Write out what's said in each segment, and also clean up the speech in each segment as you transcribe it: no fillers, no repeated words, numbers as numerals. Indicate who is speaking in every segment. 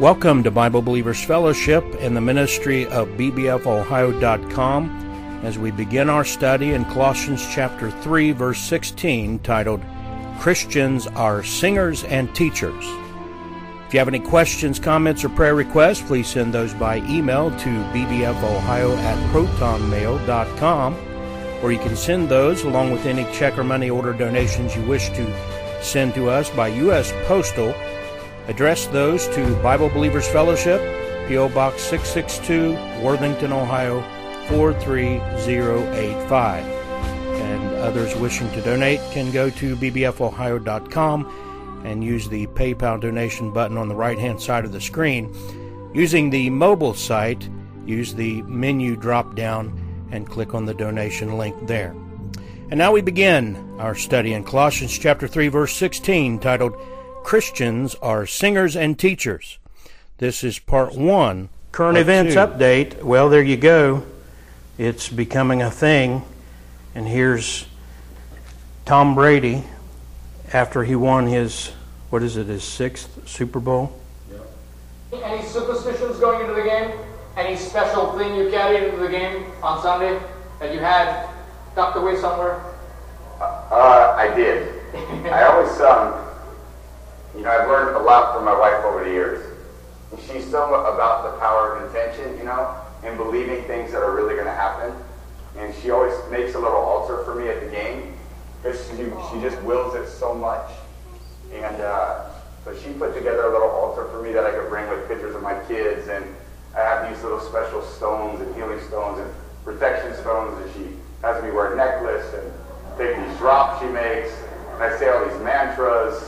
Speaker 1: Welcome to Bible Believers Fellowship and the ministry of bbfohio.com as we begin our study in Colossians chapter 3, verse 16, titled, Christians Are Singers and Teachers. If you have any questions, comments, or prayer requests, please send those by email to bbfohio@protonmail.com, or you can send those along with any check or money order donations you wish to send to us by U.S. Postal. Address those to Bible Believers Fellowship, P.O. Box 662, Worthington, Ohio 43085. And others wishing to donate can go to bbfohio.com and use the PayPal donation button on the right-hand side of the screen. Using the mobile site, use the menu drop-down and click on the donation link there. And now we begin our study in Colossians chapter 3, verse 16, titled, Christians Are Singers and Teachers. This is part 1. Current events update. Well, there you go. It's becoming a thing. And here's Tom Brady after he won his, his 6th Super Bowl?
Speaker 2: Yep. Any superstitions going into the game? Any special thing you carried into the game on Sunday that you had tucked away somewhere?
Speaker 3: I did. I always, I've learned a lot from my wife over the years. She's so about the power of intention, and believing things that are really going to happen. And she always makes a little altar for me at the game, because she just wills it so much. And so she put together a little altar for me that I could bring with pictures of my kids. And I have these little special stones and healing stones and protection stones, and she has me wear a necklace and take these drops she makes. And I say all these mantras.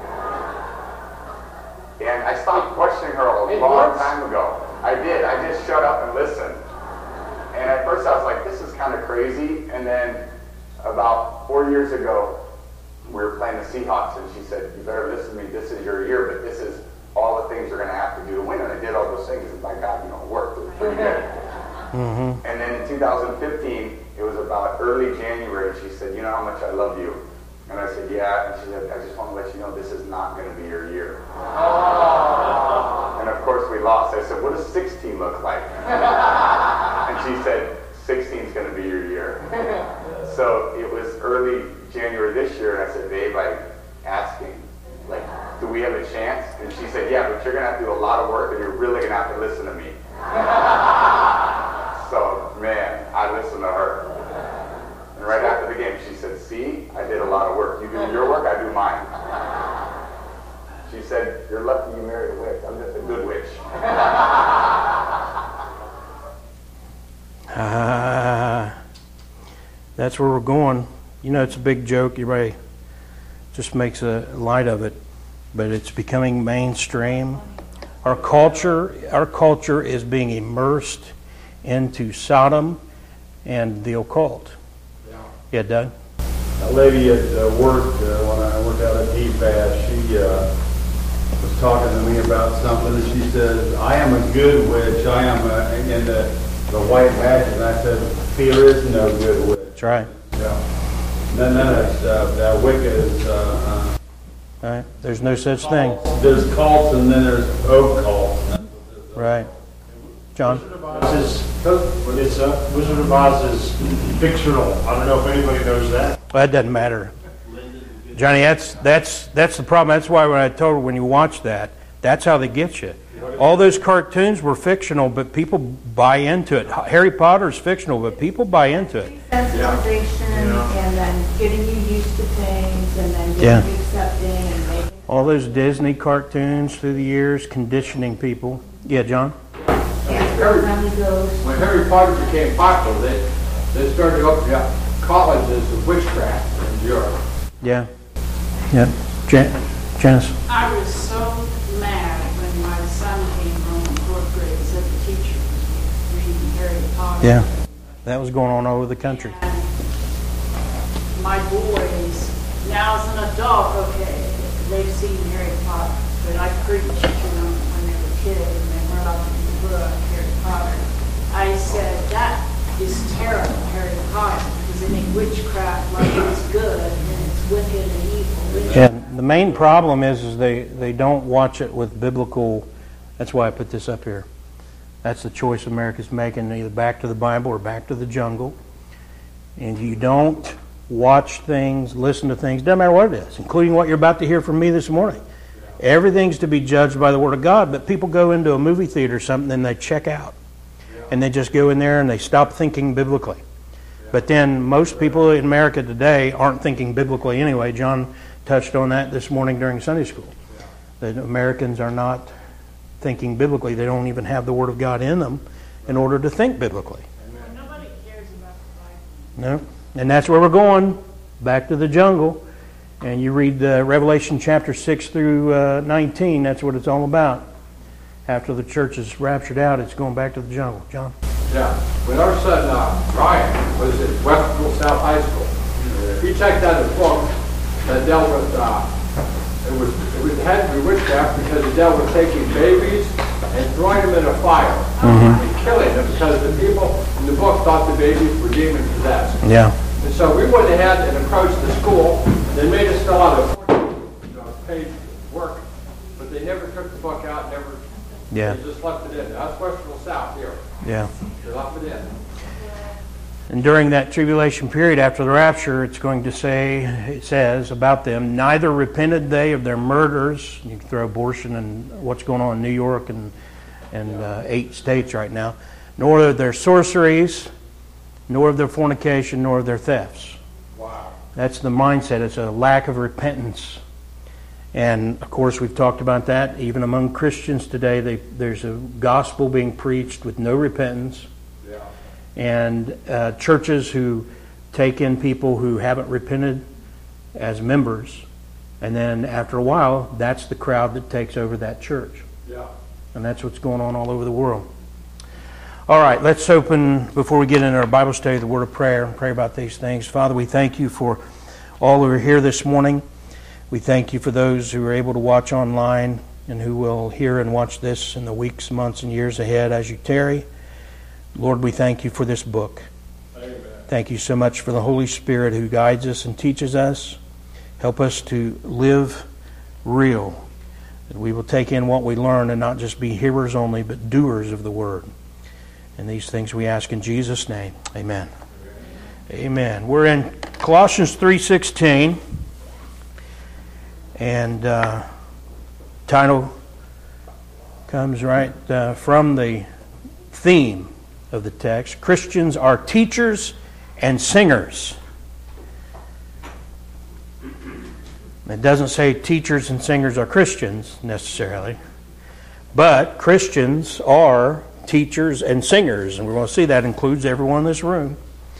Speaker 3: And I stopped questioning her a long time ago. I did. I just shut up and listened. And at first I was like, this is kind of crazy. And then about 4 years ago, we were playing the Seahawks, and she said, you better listen to me. This is your year, but this is all the things you're going to have to do to win. And I did all those things, and my God, it worked. It was pretty good. Mm-hmm. And then in 2015, it was about early January, and she said, you know how much I love you? And I said, yeah. And she said, I just want to let you know this is not going to be your year. Oh. And of course we lost. I said, what does 16 look like? And she said, 16 is going to be your year. So it was early January this year, and I said, babe, I'm asking, do we have a chance? And she said, yeah, but you're going to have to do a lot of work, and you're really going to have to listen to me. So, man, I listened to her. And right after the game, she said, see, I did a lot of work. You do your work, I do mine. She said, you're lucky you married a witch. I'm just a good witch.
Speaker 1: That's where we're going. It's a big joke. Everybody just makes a light of it. But it's becoming mainstream. Our culture is being immersed into Sodom and the occult. Yeah, Doug?
Speaker 4: A lady at work, when I worked out at DFAS, she was talking to me about something, and she said, I am a good witch. I am in the white magic. And I said, there is no good witch.
Speaker 1: That's right.
Speaker 4: Yeah. None of that Wicca is...
Speaker 1: right. There's no such thing.
Speaker 4: There's cults, and then there's occults.
Speaker 1: Right. John?
Speaker 5: Wizard of Oz is fictional. I don't know if anybody knows that.
Speaker 1: Well, that doesn't matter. Johnny, that's the problem. That's why when I told her when you watch that, that's how they get you. All those cartoons were fictional, but people buy into it. Harry Potter's fictional, but people buy into it.
Speaker 6: Sensitization, and then getting you used to things, and then getting you accepting and making...
Speaker 1: All those Disney cartoons through the years, conditioning people. Yeah, John?
Speaker 2: When Harry Potter became popular, they started opening up colleges of witchcraft in Europe.
Speaker 1: Yeah. Yeah. Janice?
Speaker 7: I was so mad when my son came home in 4th grade and said the teacher was reading Harry Potter.
Speaker 1: Yeah. That was going on all over the country.
Speaker 7: And my boys, now as an adult, okay, they've seen Harry Potter, but I preached to them when they were kids and they were up in the book, Harry Potter. I said, that is terrible, Harry Potter, because they make witchcraft like it's good and it's wicked and evil.
Speaker 1: And the main problem is they don't watch it with biblical That's why I put this up here. That's the choice America's making, either back to the Bible or back to the jungle. And you don't watch things, listen to things, doesn't matter what it is, including what you're about to hear from me this morning. Everything's to be judged by the Word of God, but people go into a movie theater or something and they check out. And they just go in there and they stop thinking biblically. But then most people in America today aren't thinking biblically anyway. John touched on that this morning during Sunday school. That Americans are not thinking biblically. They don't even have the Word of God in them in order to think biblically.
Speaker 7: Nobody cares about the Bible.
Speaker 1: No. And that's where we're going, back to the jungle. And you read Revelation chapter 6 through 19, that's what it's all about. After the church is raptured out, it's going back to the jungle. John?
Speaker 8: Yeah. When our son Ryan was at Westfield South High School, he checked out a book that dealt with, it had to be witchcraft because it dealt with taking babies and throwing them in a fire and killing them because the people in the book thought the babies were demon possessed.
Speaker 1: Yeah.
Speaker 8: And so we went ahead and approached the school. They made us fill out a paid work, but they never took the book out, they just left it in. That's Westfield South here.
Speaker 1: Yeah.
Speaker 8: They left it in.
Speaker 1: And during that tribulation period after the rapture, it's going to say, it says about them, neither repented they of their murders. You can throw abortion and what's going on in New York and 8 states right now, nor of their sorceries, nor of their fornication, nor of their thefts.
Speaker 8: Wow.
Speaker 1: That's the mindset. It's a lack of repentance. And, of course, we've talked about that. Even among Christians today, there's a gospel being preached with no repentance.
Speaker 8: Yeah.
Speaker 1: And churches who take in people who haven't repented as members. And then, after a while, that's the crowd that takes over that church.
Speaker 8: Yeah.
Speaker 1: And that's what's going on all over the world. All right, let's open, before we get into our Bible study, the word of prayer and pray about these things. Father, we thank you for all who are here this morning. We thank you for those who are able to watch online and who will hear and watch this in the weeks, months, and years ahead as you tarry. Lord, we thank you for this book.
Speaker 8: Amen.
Speaker 1: Thank you so much for the Holy Spirit who guides us and teaches us. Help us to live real, that we will take in what we learn and not just be hearers only, but doers of the word. And these things we ask in Jesus' name. Amen. Amen. We're in Colossians 3:16. And title comes right from the theme of the text. Christians are teachers and singers. It doesn't say teachers and singers are Christians necessarily, but Christians are teachers and singers, and we're going to see that includes everyone in this room.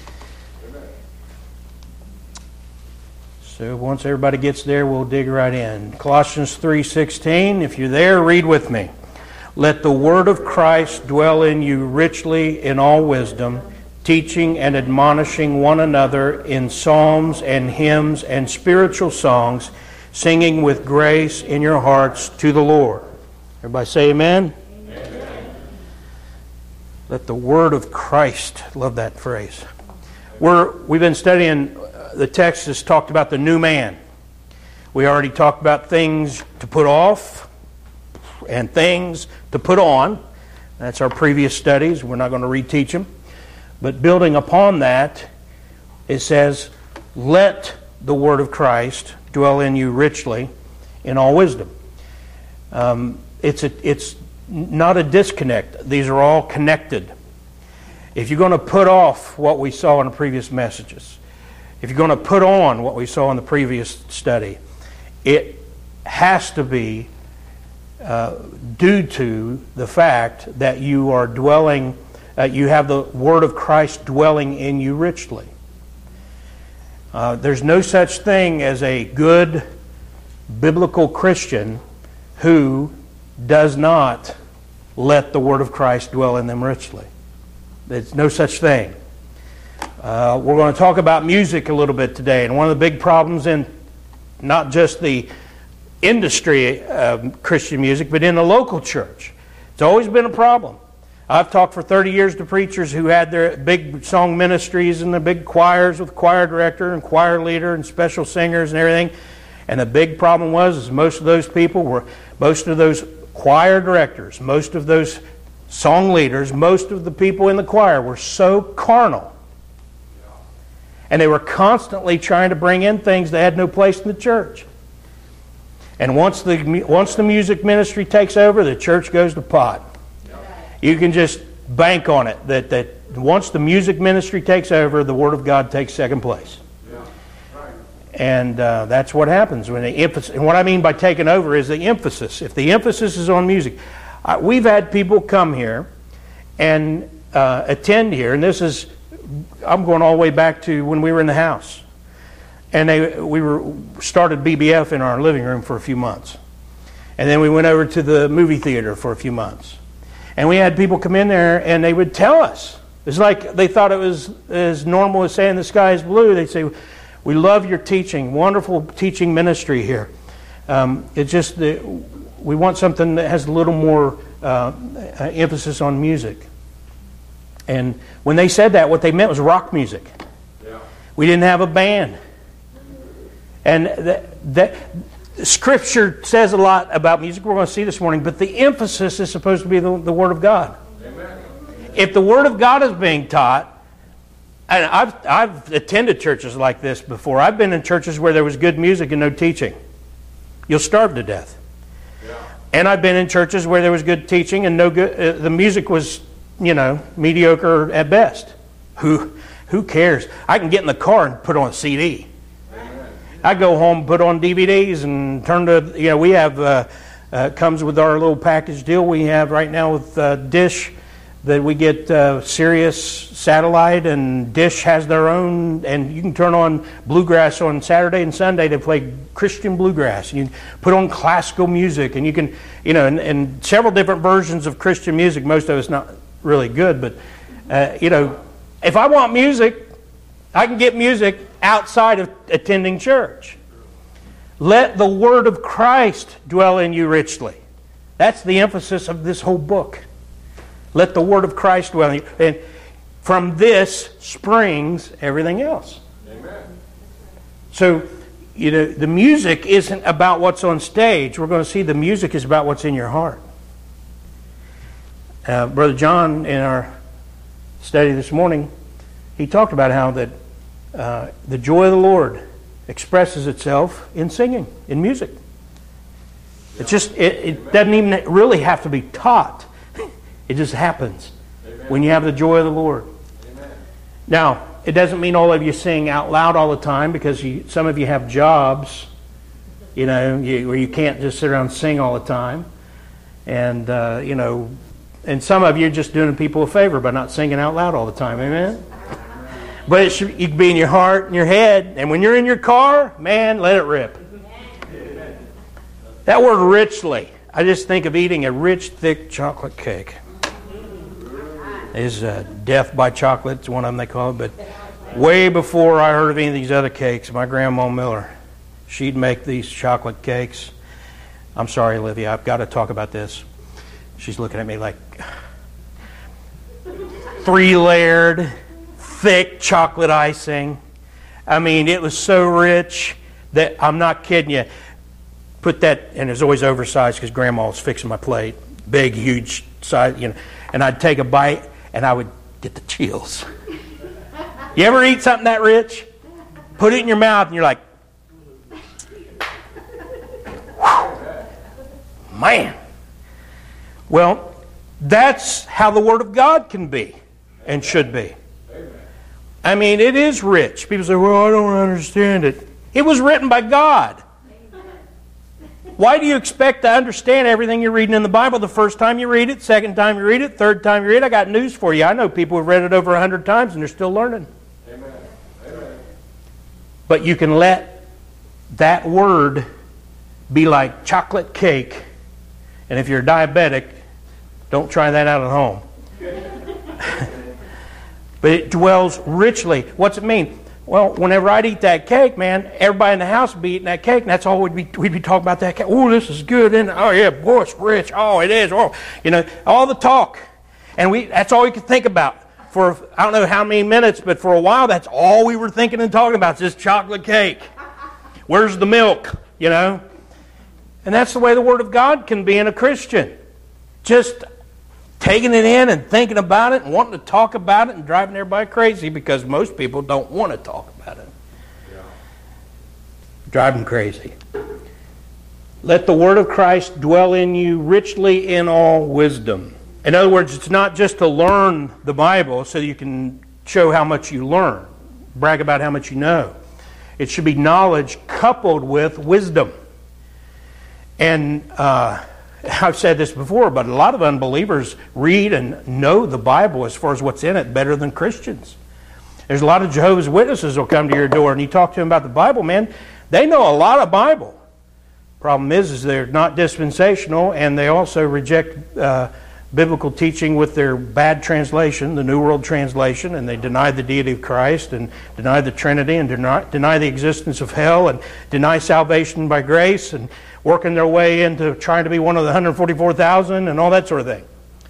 Speaker 1: So once everybody gets there, we'll dig right in. Colossians 3:16, if you're there, read with me. Let the word of Christ dwell in you richly in all wisdom, teaching and admonishing one another in psalms and hymns and spiritual songs, singing with grace in your hearts to the Lord. Everybody say amen? Amen. Let the word of Christ, love that phrase. We've been studying, the text has talked about the new man. We already talked about things to put off and things to put on. That's our previous studies. We're not going to reteach them. But building upon that, it says, let the word of Christ dwell in you richly in all wisdom. It's not a disconnect. These are all connected. If you're going to put off what we saw in the previous messages, if you're going to put on what we saw in the previous study, it has to be due to the fact that you are dwelling, you have the word of Christ dwelling in you richly. There's no such thing as a good biblical Christian who does not let the word of Christ dwell in them richly. There's no such thing. We're going to talk about music a little bit today, and one of the big problems in not just the industry of Christian music, but in the local church, it's always been a problem. I've talked for 30 years to preachers who had their big song ministries and the big choirs with choir director and choir leader and special singers and everything. And the big problem was most of those choir directors, most of those song leaders, most of the people in the choir were so carnal. And they were constantly trying to bring in things that had no place in the church. And once the music ministry takes over, the church goes to pot. You can just bank on it that once the music ministry takes over, the Word of God takes second place. And that's what happens when the emphasis. And what I mean by taking over is the emphasis. If the emphasis is on music, we've had people come here and attend here, and this is, I'm going all the way back to when we were in the house, and we started BBF in our living room for a few months, and then we went over to the movie theater for a few months, and we had people come in there and they would tell us. It's like they thought it was as normal as saying the sky is blue. They'd say, "We love your teaching, wonderful teaching ministry here. It's just that we want something that has a little more emphasis on music." And when they said that, what they meant was rock music. Yeah. We didn't have a band. And that Scripture says a lot about music we're going to see this morning, but the emphasis is supposed to be the Word of God. Amen. If the Word of God is being taught, and I've attended churches like this before. I've been in churches where there was good music and no teaching. You'll starve to death. Yeah. And I've been in churches where there was good teaching and no good. The music was, mediocre at best. Who cares? I can get in the car and put on a CD. Amen. I go home, put on DVDs, and turn to. We have comes with our little package deal we have right now with Dish. That we get Sirius satellite, and Dish has their own, and you can turn on bluegrass on Saturday and Sunday. They play Christian bluegrass, and you put on classical music, and you can, and several different versions of Christian music. Most of it's not really good, but if I want music, I can get music outside of attending church. Let the Word of Christ dwell in you richly. That's the emphasis of this whole book. Let the Word of Christ dwell in you. And from this springs everything else. Amen. So, the music isn't about what's on stage. We're going to see the music is about what's in your heart. Brother John, in our study this morning, he talked about how that the joy of the Lord expresses itself in singing, in music. It's just, it doesn't even really have to be taught. It just happens. Amen. When you have the joy of the Lord. Amen. Now, it doesn't mean all of you sing out loud all the time, because some of you have jobs, where you can't just sit around and sing all the time. And, and some of you are just doing people a favor by not singing out loud all the time. Amen? But you can be in your heart and your head. And when you're in your car, man, let it rip. Amen. That word richly, I just think of eating a rich, thick chocolate cake. Is death by chocolate, it's one of them they call it. But way before I heard of any of these other cakes, my grandma Miller, she'd make these chocolate cakes. I'm sorry, Olivia, I've got to talk about this. She's looking at me like 3-layered, thick chocolate icing. I mean, it was so rich that I'm not kidding you. Put that, and it was always oversized because Grandma was fixing my plate. Big, huge size, and I'd take a bite and I would get the chills. You ever eat something that rich? Put it in your mouth and you're like, man. Well, that's how the Word of God can be and should be. I mean, it is rich. People say, well, I don't understand it. It was written by God. Why do you expect to understand everything you're reading in the Bible the first time you read it, second time you read it, third time you read it? I got news for you. I know people who've read it over 100 times and they're still learning. Amen. Amen. But you can let that word be like chocolate cake. And if you're diabetic, don't try that out at home. But it dwells richly. What's it mean? Well, whenever I'd eat that cake, man, everybody in the house would be eating that cake, and that's all we'd be talking about that cake. Oh, this is good, isn't it? Oh, yeah, boy, it's rich. Oh, it is. Oh, all the talk. And that's all we could think about for, I don't know how many minutes, but for a while, that's all we were thinking and talking about, is this chocolate cake. Where's the milk, And that's the way the Word of God can be in a Christian. Just taking it in and thinking about it and wanting to talk about it and driving everybody crazy because most people don't want to talk about it. Yeah. Drive them crazy. Let the Word of Christ dwell in you richly in all wisdom. In other words, it's not just to learn the Bible so you can show how much you learn, brag about how much you know. It should be knowledge coupled with wisdom. And I've said this before, but a lot of unbelievers read and know the Bible as far as what's in it better than Christians. There's a lot of Jehovah's Witnesses will come to your door and you talk to them about the Bible, man, they know a lot of Bible. Problem is they're not dispensational, and they also reject biblical teaching with their bad translation, the New World Translation, and they deny the deity of Christ and deny the Trinity and deny the existence of hell and deny salvation by grace and working their way into trying to be one of the 144,000 and all that sort of thing.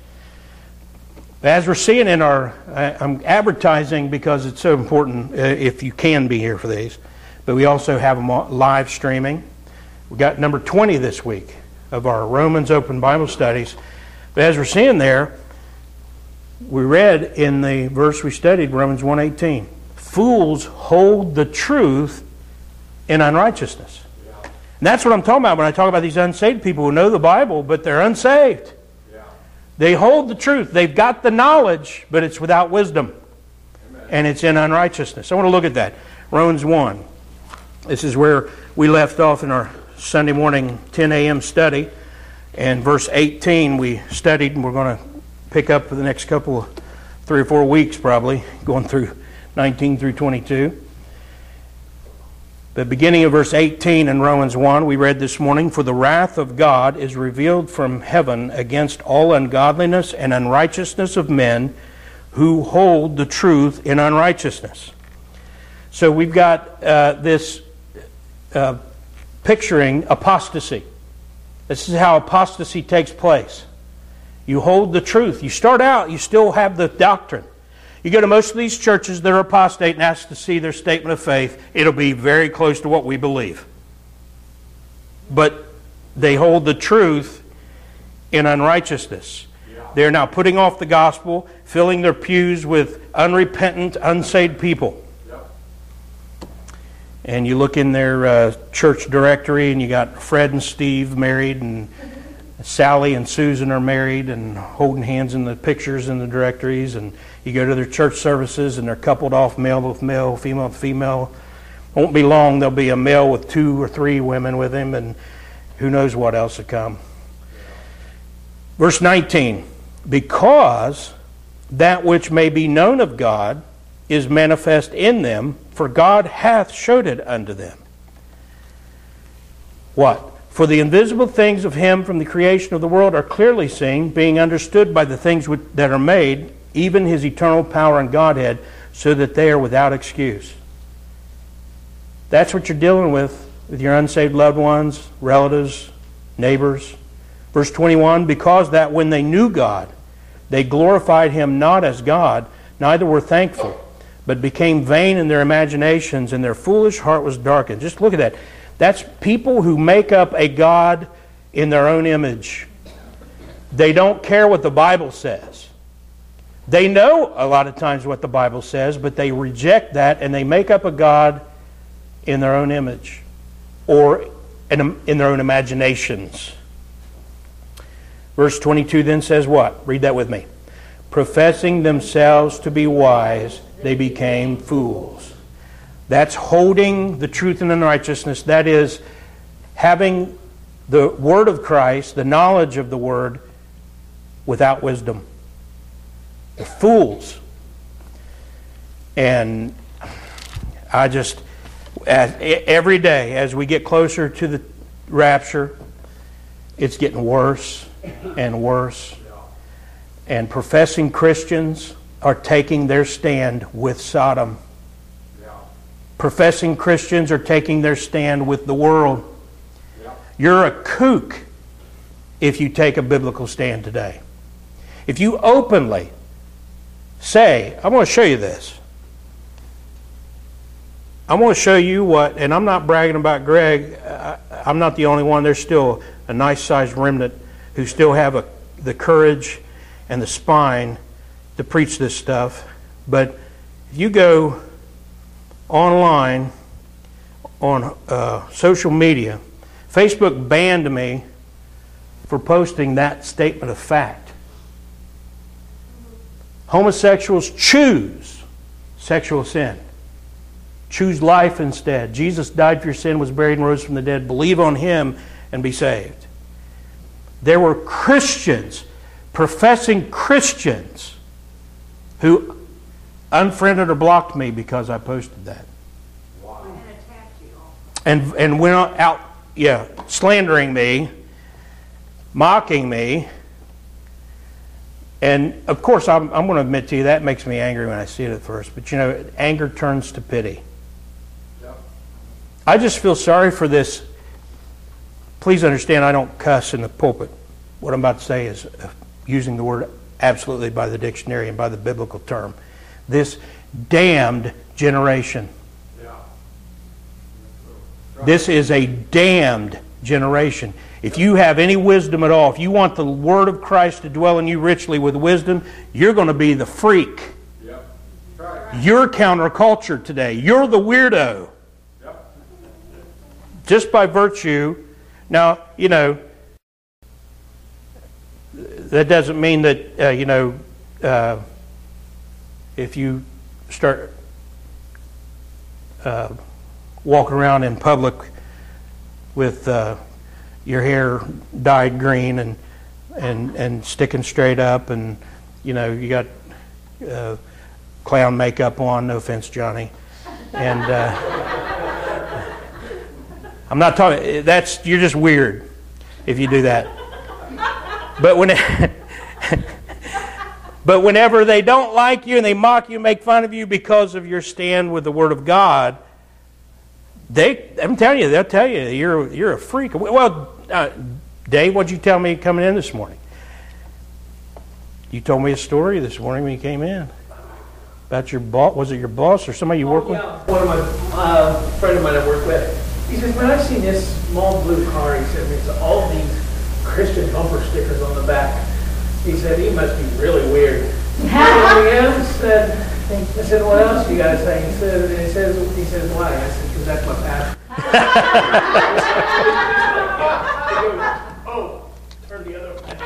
Speaker 1: As we're seeing in I'm advertising because it's so important if you can be here for these, but we also have them live streaming. We got number 20 this week of our Romans Open Bible Studies. But as we're seeing there, we read in the verse we studied, Romans 1:18, fools hold the truth in unrighteousness. Yeah. And that's what I'm talking about when I talk about these unsaved people who know the Bible, but they're unsaved. Yeah. They hold the truth. They've got the knowledge, but it's without wisdom. Amen. And it's in unrighteousness. I want to look at that. Romans 1. This is where we left off in our Sunday morning 10 a.m. study, and verse 18 we studied, and we're going to pick up for the next couple of 3 or 4 weeks probably, going through 19 through 22. The beginning of verse 18 in Romans 1 we read this morning, for the wrath of God is revealed from heaven against all ungodliness and unrighteousness of men who hold the truth in unrighteousness. So we've got this picturing apostasy. This is how apostasy takes place. You hold the truth. You start out, you still have the doctrine. You go to most of these churches that are apostate and ask to see their statement of faith. It'll be very close to what we believe. But they hold the truth in unrighteousness. They're now putting off the gospel, filling their pews with unrepentant, unsaved people. And you look in their church directory, and you got Fred and Steve married, and Sally and Susan are married and holding hands in the pictures in the directories. And you go to their church services, and they're coupled off, male with male, female with female. Won't be long, there'll be a male with 2 or 3 women with him, and who knows what else to come. Verse 19, because that which may be known of God is manifest in them, for God hath showed it unto them. What? For the invisible things of Him from the creation of the world are clearly seen, being understood by the things that are made, even His eternal power and Godhead, so that they are without excuse. That's what you're dealing with your unsaved loved ones, relatives, neighbors. Verse 21, because that when they knew God, they glorified Him not as God, neither were thankful, but became vain in their imaginations, and their foolish heart was darkened. Just look at that. That's people who make up a God in their own image. They don't care what the Bible says. They know a lot of times what the Bible says, but they reject that, and they make up a God in their own image or in their own imaginations. Verse 22 then says what? Read that with me. Professing themselves to be wise, they became fools. That's holding the truth in unrighteousness. That is having the Word of Christ, the knowledge of the Word, without wisdom. They're fools. And I just, every day as we get closer to the rapture, it's getting worse and worse. And professing Christians are taking their stand with Sodom. Professing Christians are taking their stand with the world. You're a kook if you take a biblical stand today. If you openly say, I'm going to show you this. I'm going to show you what, and I'm not bragging about Greg. I'm not the only one. There's still a nice-sized remnant who still have the courage and the spine to preach this stuff. But if you go online on social media, Facebook banned me for posting that statement of fact. Homosexuals choose sexual sin. Choose life instead. Jesus died for your sin, was buried, and rose from the dead. Believe on Him and be saved. There were Christians, professing Christians, who unfriended or blocked me because I posted that.
Speaker 7: Wow. And attacked you all.
Speaker 1: And went out, slandering me, mocking me. And of course, I'm going to admit to you, that makes me angry when I see it at first. But anger turns to pity. Yep. I just feel sorry for this. Please understand, I don't cuss in the pulpit. What I'm about to say is using the word absolutely by the dictionary and by the biblical term. This damned generation. Yeah. Right. This is a damned generation. If you have any wisdom at all, if you want the Word of Christ to dwell in you richly with wisdom, you're going to be the freak. Yep. Right. You're counterculture today. You're the weirdo. Yep. Just by virtue. Now, that doesn't mean that, if you start walking around in public with your hair dyed green and sticking straight up, and you got clown makeup on. No offense, Johnny. And I'm not talking. You're just weird if you do that. But whenever they don't like you and they mock you, make fun of you because of your stand with the Word of God, I'm telling you, they'll tell you you're a freak. Well, Dave, what'd you tell me coming in this morning? You told me a story this morning when you came in about your boss. Was it your boss or somebody you work with?
Speaker 9: One of my friend of mine I work with. He says, "Man, I've seen this small blue car." He said, "There's all these Christian bumper stickers on the back." He said, "He must be really weird." I said, "What else you guys say?" He says, "Why?" I said, "Because that's my passion." Oh, turn the other way.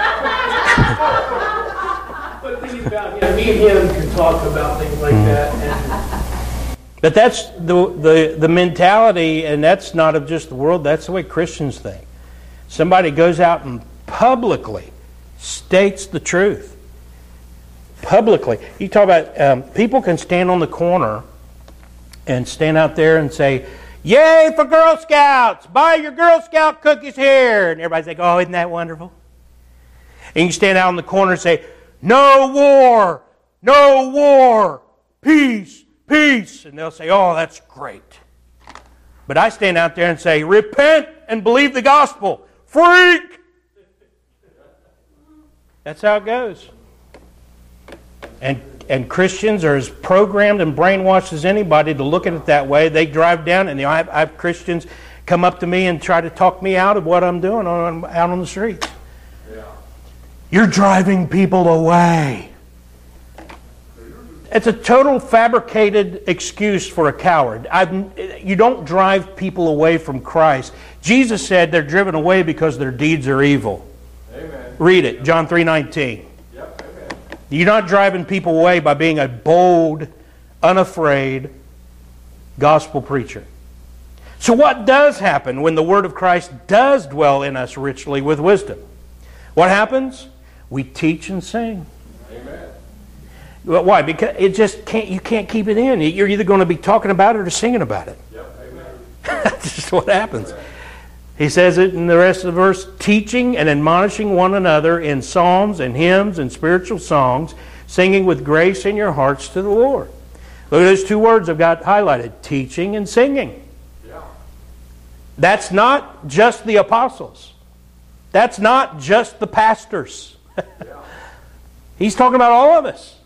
Speaker 9: But think about, me and him can talk about things like that.
Speaker 1: But that's the mentality, and that's not of just the world. That's the way Christians think. Somebody goes out and publicly states the truth. Publicly. You talk about people can stand on the corner and stand out there and say, "Yay for Girl Scouts! Buy your Girl Scout cookies here!" And everybody's like, "Oh, isn't that wonderful?" And you stand out on the corner and say, "No war! No war! Peace! Peace!" And they'll say, "Oh, that's great." But I stand out there and say, "Repent and believe the gospel! Freak!" That's how it goes. And Christians are as programmed and brainwashed as anybody to look at it that way. They drive down, and I have Christians come up to me and try to talk me out of what I'm doing out on the streets. Yeah. You're driving people away. It's a total fabricated excuse for a coward. You don't drive people away from Christ. Jesus said they're driven away because their deeds are evil. Amen. Read it, John 3:19. Yep, amen. You're not driving people away by being a bold, unafraid gospel preacher. So what does happen when the Word of Christ does dwell in us richly with wisdom? What happens? We teach and sing. Amen. Why? Because you can't keep it in. You're either going to be talking about it or singing about it. Yep. Amen. That's just what happens. Amen. He says it in the rest of the verse, teaching and admonishing one another in psalms and hymns and spiritual songs, singing with grace in your hearts to the Lord. Look at those two words I've got highlighted, teaching and singing. Yeah. That's not just the apostles. That's not just the pastors. Yeah. He's talking about all of us.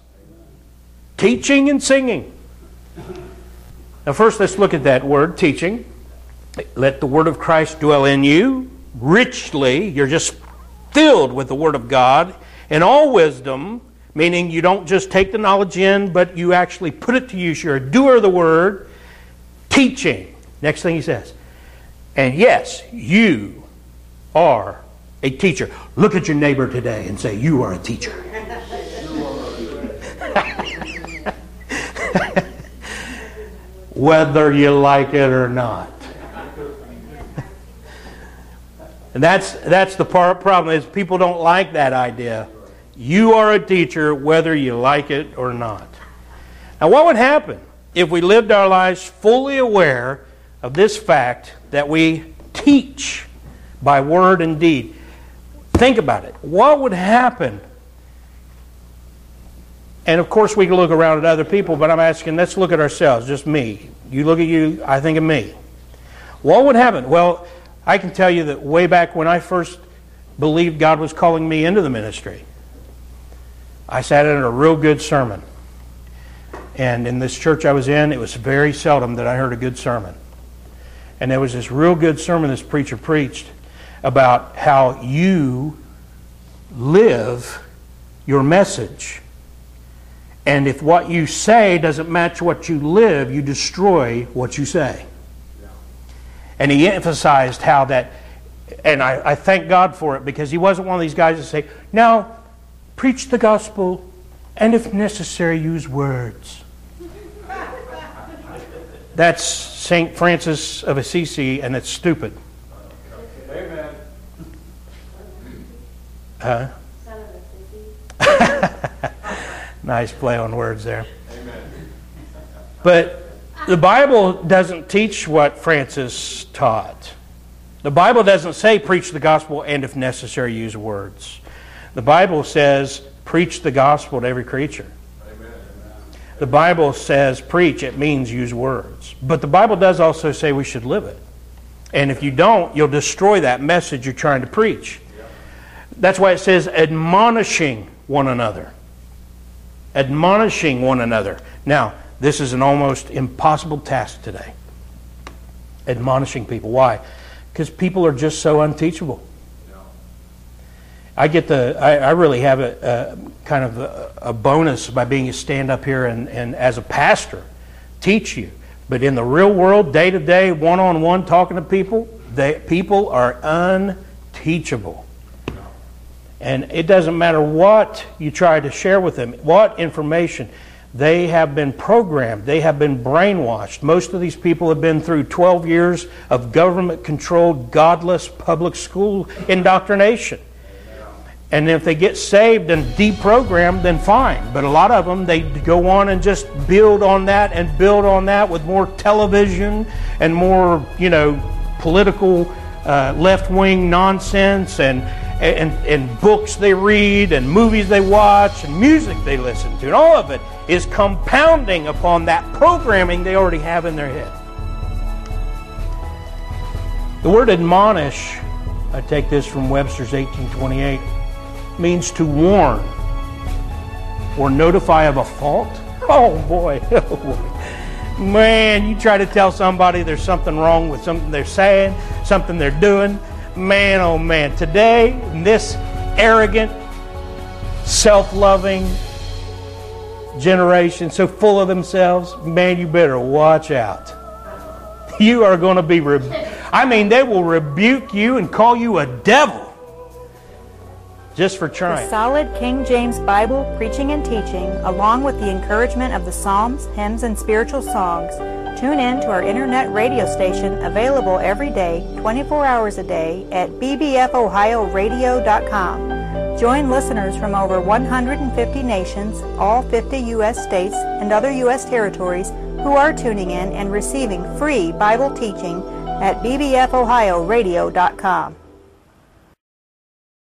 Speaker 1: Teaching and singing. Now first let's look at that word, teaching. Let the word of Christ dwell in you richly. You're just filled with the word of God in all wisdom, meaning you don't just take the knowledge in, but you actually put it to use. You're a doer of the word, teaching. Next thing he says. And yes, you are a teacher. Look at your neighbor today and say, you are a teacher. Whether you like it or not. And that's the problem, is people don't like that idea. You are a teacher whether you like it or not. Now what would happen if we lived our lives fully aware of this fact that we teach by word and deed? Think about it. What would happen? And of course we can look around at other people, but I'm asking, let's look at ourselves, just me. You look at you, I think of me. What would happen? Well, I can tell you that way back when I first believed God was calling me into the ministry, I sat in a real good sermon. And in this church I was in, it was very seldom that I heard a good sermon. And there was this real good sermon this preacher preached about how you live your message. And if what you say doesn't match what you live, you destroy what you say. And he emphasized how that, and I thank God for it, because he wasn't one of these guys that say, now, preach the gospel, and if necessary, use words. That's St. Francis of Assisi, and it's stupid.
Speaker 4: Amen.
Speaker 1: Huh? Nice play on words there.
Speaker 4: Amen.
Speaker 1: But the Bible doesn't teach what Francis taught. The Bible doesn't say preach the gospel and if necessary use words. The Bible says preach the gospel to every creature.
Speaker 4: Amen.
Speaker 1: The Bible says preach, it means use words. But the Bible does also say we should live it. And if you don't, you'll destroy that message you're trying to preach. That's why it says admonishing one another. Admonishing one another. Now, this is an almost impossible task today. Admonishing people. Why? Because people are just so unteachable. I really have a kind of a bonus by being a stand up here and as a pastor teach you. But in the real world, day to day, one-on-one, talking to people, people are unteachable. And it doesn't matter what you try to share with them, what information. They have been programmed. They have been brainwashed. Most of these people have been through 12 years of government-controlled, godless public school indoctrination. And if they get saved and deprogrammed, then fine. But a lot of them, they go on and just build on that and build on that with more television and more, political left-wing nonsense and books they read and movies they watch and music they listen to. And all of it is compounding upon that programming they already have in their head. The word admonish, I take this from Webster's 1828, means to warn or notify of a fault. Oh boy. Man, you try to tell somebody there's something wrong with something they're saying, something they're doing. Man, oh man, today, in this arrogant, self-loving generation, so full of themselves, man, you better watch out. You are going to be, they will rebuke you and call you a devil just for trying.
Speaker 10: The solid King James Bible preaching and teaching, along with the encouragement of the Psalms, hymns, and spiritual songs. Tune in to our internet radio station, available every day, 24 hours a day, at bbfohioradio.com. Join listeners from over 150 nations, all 50 U.S. states, and other U.S. territories who are tuning in and receiving free Bible teaching at bbfohioradio.com.